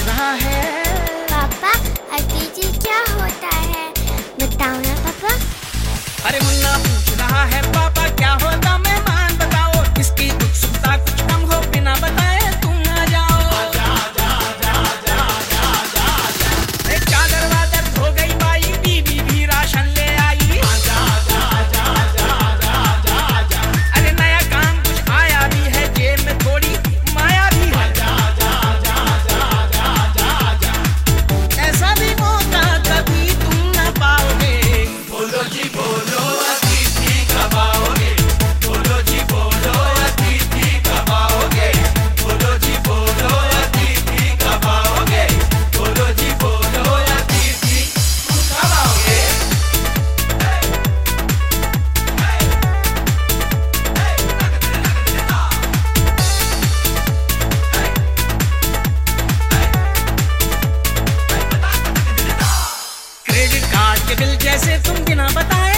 रहा है। पापा अतिथि क्या होता है, बताओ ना पापा। अरे मुन्ना पूछ रहा है पापा क्या होता मेहमान बताओ, इसकी उत्सुकता कुछ कम हो बिना बताए तुम आ जाओ। चादर वादर धो गई बाई, बीवी भी राशन ले आई। अरे नया काम कुछ आया भी है, जेब में थोड़ी माया भी है। ऐसा भी मौका कभी तुम न पाओगे। बोलो जी बोलो अतिथि कब आओगे, बोलो जी बोलो अतिथि कब आओगे, बोलो जी बोलो अतिथि कब आओगे, बोलो जी बोलो अतिथि कब आओगे। क्रेडिट कार्ड के बिल जैसे तुम बिना बताए